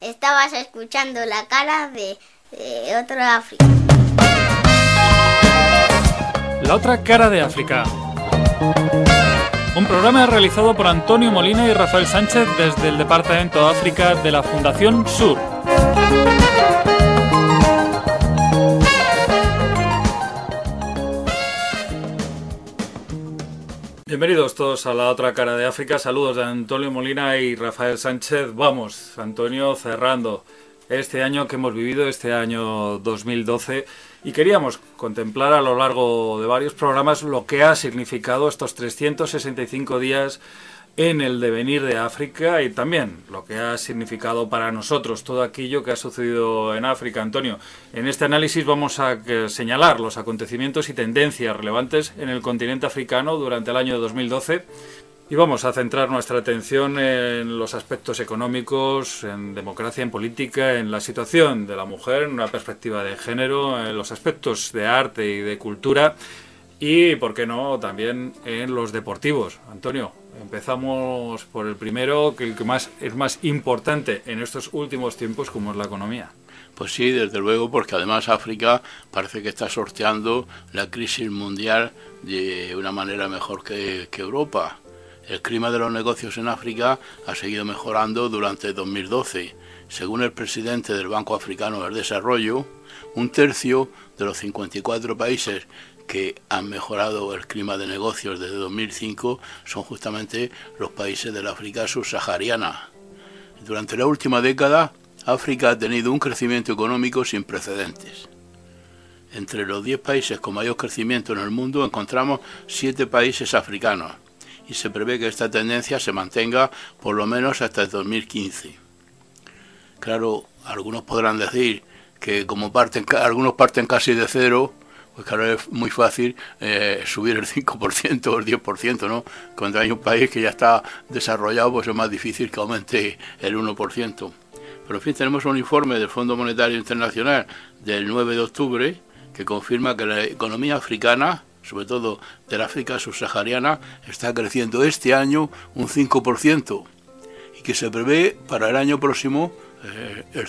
Estabas escuchando La Cara de otro África. La otra cara de África. Un programa realizado por Antonio Molina y Rafael Sánchez desde el Departamento de África de la Fundación Sur. Bienvenidos todos a La otra cara de África. Saludos de Antonio Molina y Rafael Sánchez. Vamos, Antonio, cerrando este año que hemos vivido, este año 2012, y queríamos contemplar a lo largo de varios programas lo que ha significado estos 365 días en el devenir de África y también lo que ha significado para nosotros todo aquello que ha sucedido en África. Antonio, en este análisis vamos a señalar los acontecimientos y tendencias relevantes en el continente africano durante el año 2012 y vamos a centrar nuestra atención en los aspectos económicos, en democracia, en política, en la situación de la mujer, en una perspectiva de género, en los aspectos de arte y de cultura y, por qué no, también en los deportivos. Antonio, empezamos por el primero, que es más importante en estos últimos tiempos, como es la economía. Pues sí, desde luego, porque además África parece que está sorteando la crisis mundial de una manera mejor que Europa. El clima de los negocios en África ha seguido mejorando durante 2012. Según el presidente del Banco Africano del Desarrollo, un tercio de los 54 países que han mejorado el clima de negocios desde 2005 son justamente los países del África subsahariana. Durante la última década, África ha tenido un crecimiento económico sin precedentes. Entre los 10 países con mayor crecimiento en el mundo encontramos 7 países africanos y se prevé que esta tendencia se mantenga por lo menos hasta el 2015. Claro, algunos podrán decir que como algunos parten casi de cero, pues claro, es muy fácil subir el 5% o el 10%, ¿no? Cuando hay un país que ya está desarrollado, pues es más difícil que aumente el 1%. Pero en fin, tenemos un informe del Fondo Monetario Internacional del 9 de octubre que confirma que la economía africana, sobre todo del África subsahariana, está creciendo este año un 5% y que se prevé para el año próximo el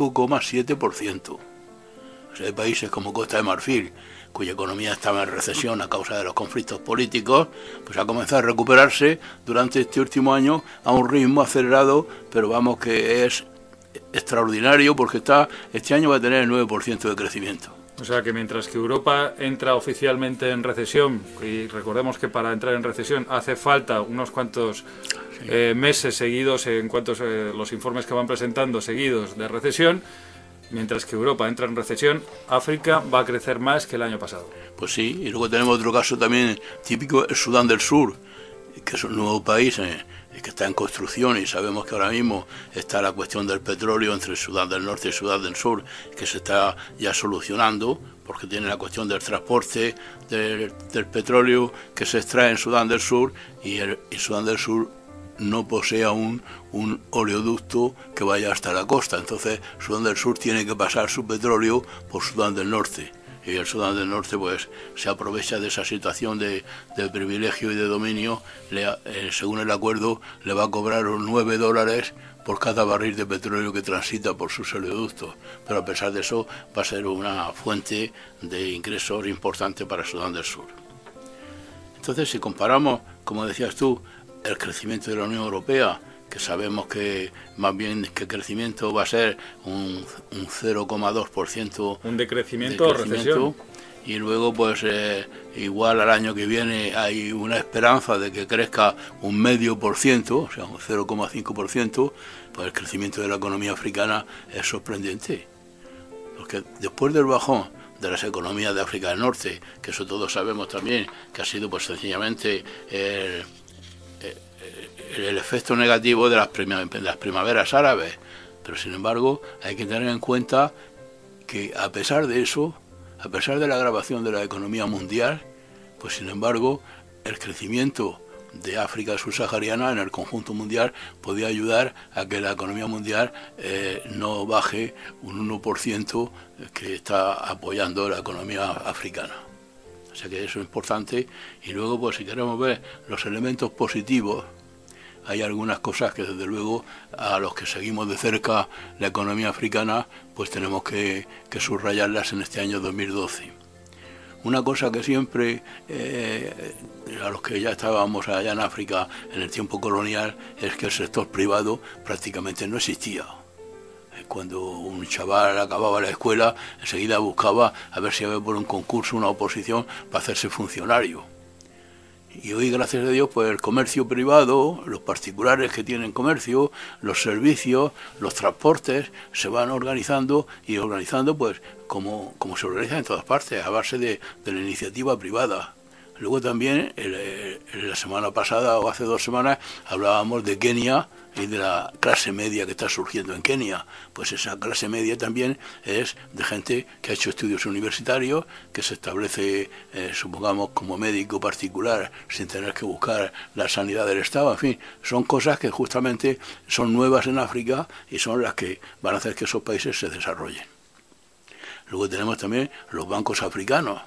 5,7%. O sea, hay países como Costa de Marfil, cuya economía estaba en recesión a causa de los conflictos políticos, pues ha comenzado a recuperarse durante este último año a un ritmo acelerado, pero vamos que es extraordinario porque este año va a tener el 9% de crecimiento. O sea que mientras que Europa entra oficialmente en recesión, y recordemos que para entrar en recesión hace falta unos cuantos meses seguidos, en cuantos los informes que van presentando seguidos de recesión, mientras que Europa entra en recesión, África va a crecer más que el año pasado. Pues sí, y luego tenemos otro caso también típico, el Sudán del Sur, que es un nuevo país que está en construcción y sabemos que ahora mismo está la cuestión del petróleo entre el Sudán del Norte y el Sudán del Sur, que se está ya solucionando, porque tiene la cuestión del transporte del petróleo que se extrae en Sudán del Sur y el Sudán del Sur no posee aún un oleoducto que vaya hasta la costa. Entonces Sudán del Sur tiene que pasar su petróleo por Sudán del Norte. Y el Sudán del Norte pues se aprovecha de esa situación de privilegio y de dominio. Según el acuerdo, le va a cobrar $9 por cada barril de petróleo que transita por sus oleoductos. Pero a pesar de eso, va a ser una fuente de ingresos importante para Sudán del Sur. Entonces, si comparamos, como decías tú, el crecimiento de la Unión Europea, que sabemos que más bien que el crecimiento va a ser un 0,2%. Un decrecimiento o recesión. Y luego, pues igual al año que viene hay una esperanza de que crezca un 0,5%, o sea, un 0,5%, pues el crecimiento de la economía africana es sorprendente. Porque después del bajón de las economías de África del Norte, que eso todos sabemos también, que ha sido pues sencillamente el efecto negativo de las primaveras árabes, pero sin embargo hay que tener en cuenta que a pesar de eso, a pesar de la agravación de la economía mundial, pues sin embargo el crecimiento de África subsahariana en el conjunto mundial podía ayudar a que la economía mundial no baje un 1% que está apoyando la economía africana. O sea que eso es importante. Y luego, pues si queremos ver los elementos positivos, hay algunas cosas que desde luego a los que seguimos de cerca la economía africana pues tenemos que subrayarlas en este año 2012. Una cosa que siempre, a los que ya estábamos allá en África en el tiempo colonial, es que el sector privado prácticamente no existía. Cuando un chaval acababa la escuela, enseguida buscaba a ver si había por un concurso, una oposición, para hacerse funcionario. Y hoy, gracias a Dios, pues el comercio privado, los particulares que tienen comercio, los servicios, los transportes, se van organizando pues como se organiza en todas partes, a base de la iniciativa privada. Luego también, la semana pasada o hace 2 semanas, hablábamos de Kenia y de la clase media que está surgiendo en Kenia. Pues esa clase media también es de gente que ha hecho estudios universitarios, que se establece, supongamos, como médico particular, sin tener que buscar la sanidad del Estado. En fin, son cosas que justamente son nuevas en África y son las que van a hacer que esos países se desarrollen. Luego tenemos también los bancos africanos,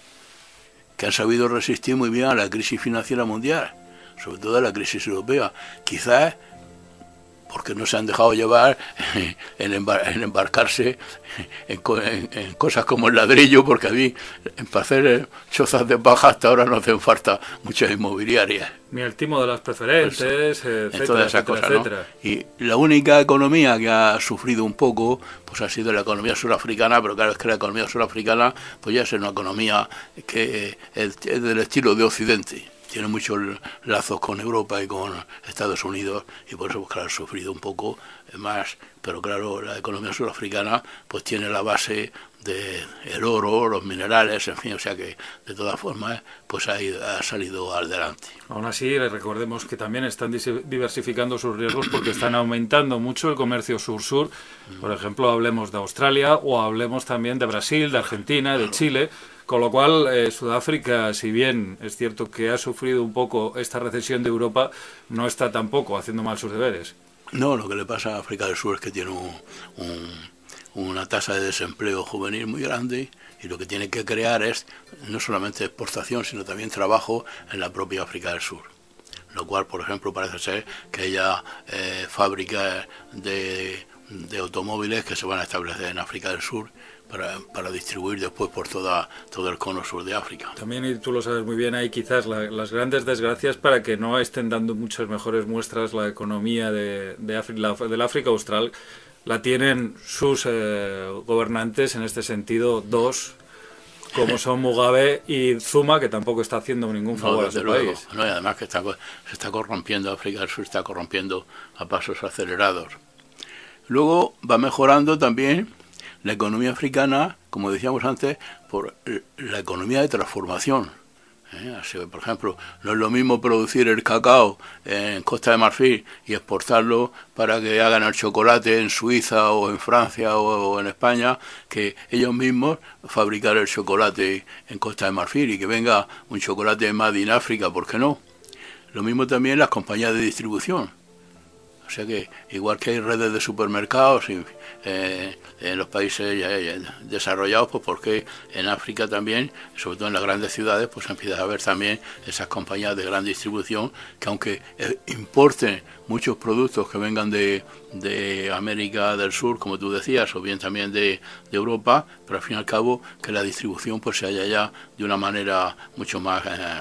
que han sabido resistir muy bien a la crisis financiera mundial, sobre todo a la crisis europea. Quizás porque no se han dejado llevar en embarcarse en cosas como el ladrillo, porque a mí, para hacer chozas de paja, hasta ahora no hacen falta muchas inmobiliarias. Ni el timo de las preferentes, etcétera, todas esas cosas, etcétera. ¿no? Y la única economía que ha sufrido un poco pues ha sido la economía surafricana, pero claro, es que la economía surafricana pues ya es una economía que es del estilo de Occidente. Tiene muchos lazos con Europa y con Estados Unidos y por eso, pues, claro, ha sufrido un poco más. Pero claro, la economía surafricana pues tiene la base del oro, los minerales, en fin, o sea que de todas formas pues ha salido adelante. Aún así, recordemos que también están diversificando sus riesgos porque están aumentando mucho el comercio sur-sur. Por ejemplo, hablemos de Australia o hablemos también de Brasil, de Argentina, de Chile. Con lo cual, Sudáfrica, si bien es cierto que ha sufrido un poco esta recesión de Europa, no está tampoco haciendo mal sus deberes. No, lo que le pasa a África del Sur es que tiene una tasa de desempleo juvenil muy grande y lo que tiene que crear es no solamente exportación, sino también trabajo en la propia África del Sur. Lo cual, por ejemplo, parece ser que haya fábricas de automóviles que se van a establecer en África del Sur para distribuir después por todo el cono sur de África. También, y tú lo sabes muy bien, hay quizás las grandes desgracias para que no estén dando muchas mejores muestras la economía del África Austral. La tienen sus gobernantes, en este sentido, dos, como son Mugabe y Zuma, que tampoco está haciendo ningún favor a su país. No, y además que se está corrompiendo, África del Sur está corrompiendo a pasos acelerados. Luego va mejorando también la economía africana, como decíamos antes, por la economía de transformación. Así, por ejemplo, no es lo mismo producir el cacao en Costa de Marfil y exportarlo para que hagan el chocolate en Suiza o en Francia o en España, que ellos mismos fabricar el chocolate en Costa de Marfil y que venga un chocolate made in África, ¿por qué no? Lo mismo también las compañías de distribución. O sea que, igual que hay redes de supermercados en los países desarrollados, pues porque en África también, sobre todo en las grandes ciudades, pues empieza a haber también esas compañías de gran distribución que, aunque importen muchos productos que vengan de América del Sur, como tú decías, o bien también de Europa, pero al fin y al cabo que la distribución pues se haya ya de una manera mucho más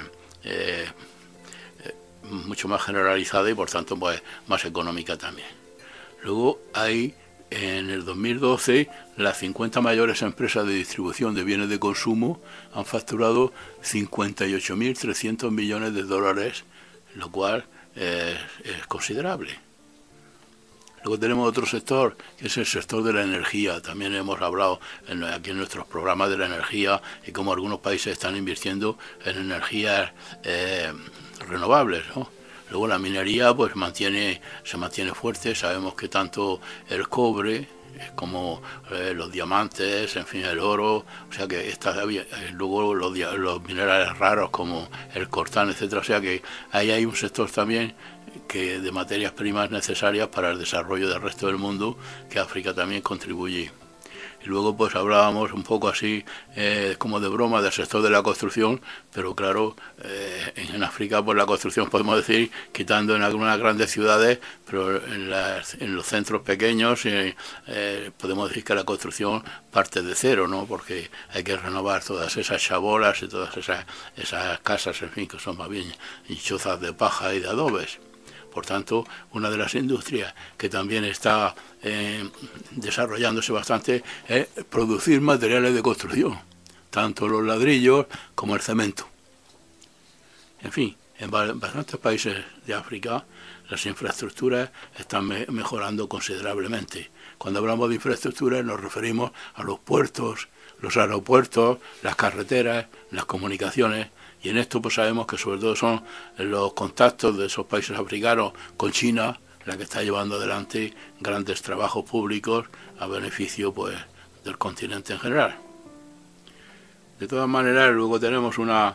generalizada y por tanto pues más económica también. Luego hay en el 2012 las 50 mayores empresas de distribución de bienes de consumo han facturado 58.300 millones de dólares, lo cual es considerable. Luego tenemos otro sector, que es el sector de la energía. También hemos hablado aquí en nuestros programas de la energía y cómo algunos países están invirtiendo en energías renovables, ¿no? Luego la minería pues se mantiene fuerte. Sabemos que tanto el cobre como los diamantes, en fin, el oro, o sea que luego los minerales raros como el coltán, etcétera, o sea que ahí hay un sector también que de materias primas necesarias para el desarrollo del resto del mundo, que África también contribuye. Y luego pues hablábamos un poco así como de broma del sector de la construcción, pero claro, en África pues la construcción podemos decir, quitando en algunas grandes ciudades, pero en los centros pequeños podemos decir que la construcción parte de cero, ¿no? Porque hay que renovar todas esas chabolas y todas esas casas, en fin, que son más bien chozas de paja y de adobes. Por tanto, una de las industrias que también está desarrollándose bastante es producir materiales de construcción, tanto los ladrillos como el cemento. En fin, en bastantes países de África las infraestructuras están mejorando considerablemente. Cuando hablamos de infraestructuras nos referimos a los puertos, los aeropuertos, las carreteras, las comunicaciones. Y en esto pues sabemos que sobre todo son los contactos de esos países africanos con China la que está llevando adelante grandes trabajos públicos a beneficio pues del continente en general. De todas maneras, luego tenemos una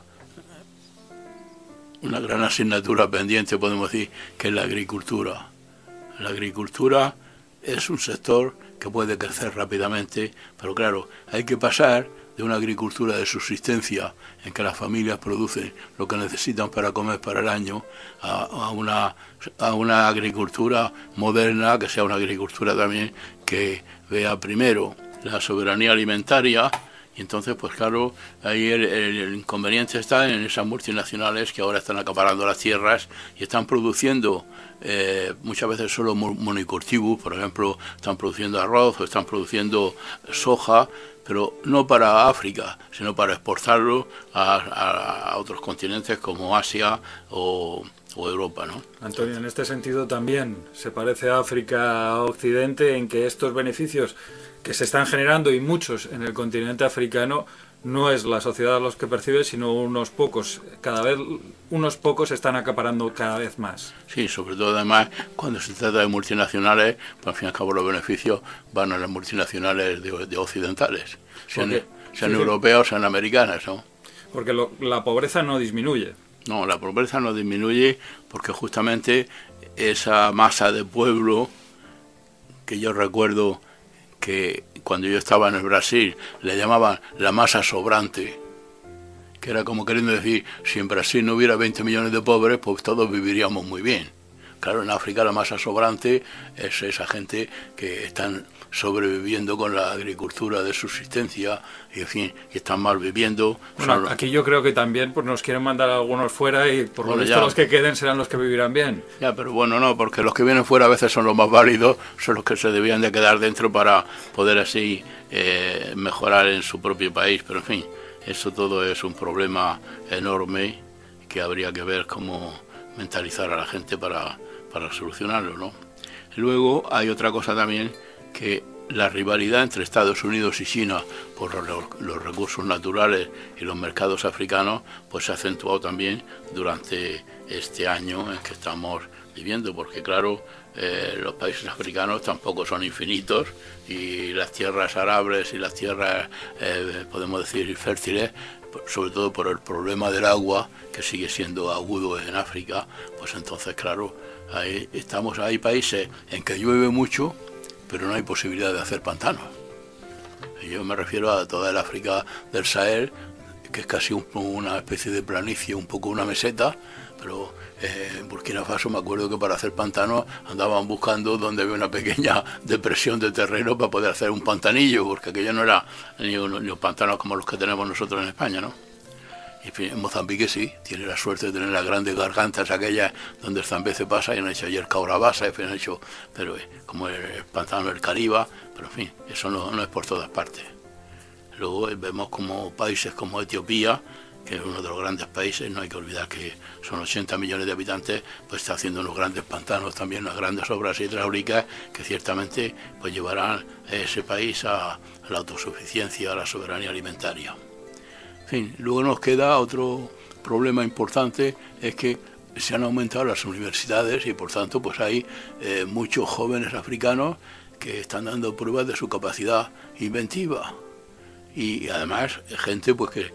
gran asignatura pendiente, podemos decir, que es la agricultura. La agricultura es un sector que puede crecer rápidamente, pero claro, hay que pasar de una agricultura de subsistencia en que las familias producen lo que necesitan para comer para el año a una agricultura moderna, que sea una agricultura también que vea primero la soberanía alimentaria. Y entonces, pues claro, ahí el inconveniente está en esas multinacionales que ahora están acaparando las tierras y están produciendo muchas veces solo monocultivos, por ejemplo, están produciendo arroz o están produciendo soja, pero no para África, sino para exportarlo a otros continentes como Asia o Europa, ¿no? Antonio, en este sentido también se parece a África a Occidente en que estos beneficios que se están generando, y muchos en el continente africano, no es la sociedad los que percibe, sino unos pocos. Cada vez unos pocos están acaparando cada vez más. Sí, sobre todo además cuando se trata de multinacionales, pues al fin y al cabo los beneficios van a las multinacionales de occidentales, sean europeas o sean americanas, ¿no? Porque la pobreza no disminuye. No, la pobreza no disminuye porque justamente esa masa de pueblo que yo recuerdo que cuando yo estaba en el Brasil le llamaban la masa sobrante, que era como queriendo decir, si en Brasil no hubiera 20 millones de pobres, pues todos viviríamos muy bien. Claro, en África la masa sobrante es esa gente que están sobreviviendo con la agricultura de subsistencia y en fin, que están mal viviendo. Bueno, aquí yo creo que también pues, nos quieren mandar a algunos fuera y por lo visto los que queden serán los que vivirán bien. Ya, pero bueno, no, porque los que vienen fuera a veces son los más válidos, son los que se debían de quedar dentro para poder así mejorar en su propio país, pero en fin, eso todo es un problema enorme que habría que ver cómo mentalizar a la gente para solucionarlo, ¿no? Luego hay otra cosa también, que la rivalidad entre Estados Unidos y China por los recursos naturales y los mercados africanos pues se ha acentuado también durante este año en que estamos viviendo, porque claro, los países africanos tampoco son infinitos y las tierras arables y las tierras, podemos decir, fértiles, sobre todo por el problema del agua, que sigue siendo agudo en África, pues entonces, claro, hay países en que llueve mucho, pero no hay posibilidad de hacer pantanos. Yo me refiero a toda el África del Sahel, que es casi una especie de planicie, un poco una meseta, pero en Burkina Faso me acuerdo que para hacer pantanos andaban buscando donde había una pequeña depresión de terreno para poder hacer un pantanillo, porque aquello no era ni un pantano como los que tenemos nosotros en España, ¿no? Y en Mozambique sí, tiene la suerte de tener las grandes gargantas aquellas donde el Zambeze pasa, y han hecho ayer Caurabasa, han hecho, pero como el pantano del Caribe, pero en fin, eso no es por todas partes. Luego vemos como países como Etiopía, que es uno de los grandes países, no hay que olvidar que son 80 millones de habitantes, pues está haciendo unos grandes pantanos también, unas grandes obras hidráulicas que ciertamente pues llevarán a ese país a la autosuficiencia, a la soberanía alimentaria. En fin, luego nos queda otro problema importante, es que se han aumentado las universidades y por tanto pues hay muchos jóvenes africanos que están dando pruebas de su capacidad inventiva. Y además gente pues que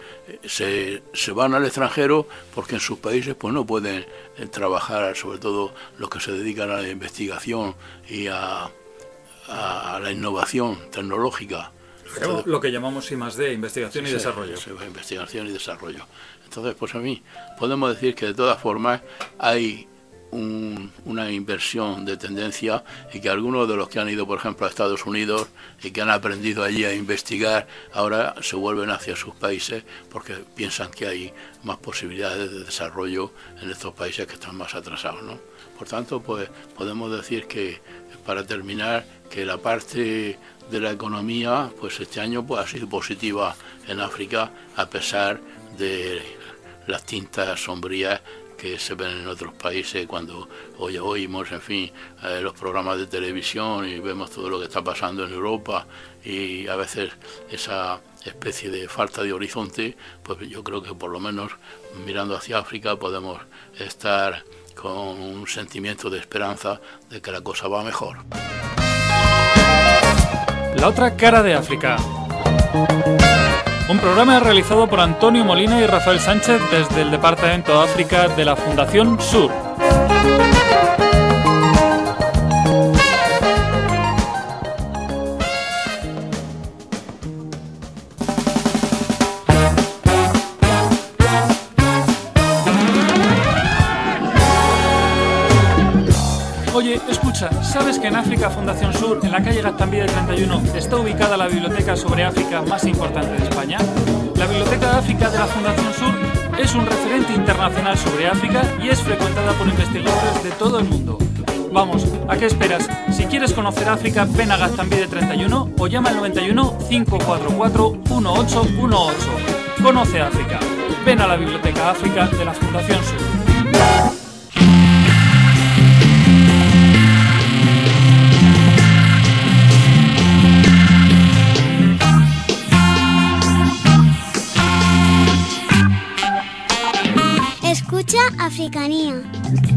se van al extranjero porque en sus países pues no pueden trabajar, sobre todo los que se dedican a la investigación y a la innovación tecnológica. Entonces, lo que llamamos I+D, investigación y desarrollo. Sí, investigación y desarrollo. Entonces, pues a mí podemos decir que de todas formas hay una inversión de tendencia, y que algunos de los que han ido, por ejemplo, a Estados Unidos y que han aprendido allí a investigar, ahora se vuelven hacia sus países porque piensan que hay más posibilidades de desarrollo en estos países que están más atrasados, ¿no? Por tanto, pues podemos decir que, para terminar, que la parte de la economía, pues este año pues ha sido positiva en África, a pesar de las tintas sombrías que se ven en otros países cuando hoy oímos, en fin, los programas de televisión y vemos todo lo que está pasando en Europa, y a veces esa especie de falta de horizonte. Pues yo creo que por lo menos mirando hacia África podemos estar con un sentimiento de esperanza de que la cosa va mejor. La otra cara de África. Un programa realizado por Antonio Molina y Rafael Sánchez desde el Departamento África de la Fundación Sur. Oye, escucha, ¿sabes que en África Fundación Sur, en la calle Gaztambide 31, está ubicada la biblioteca sobre África más importante de España? La Biblioteca de África de la Fundación Sur es un referente internacional sobre África y es frecuentada por investigadores de todo el mundo. Vamos, ¿a qué esperas? Si quieres conocer África, ven a Gaztambide 31 o llama al 91 544 1818. Conoce África. Ven a la Biblioteca África de la Fundación Sur. Escucha Africanía.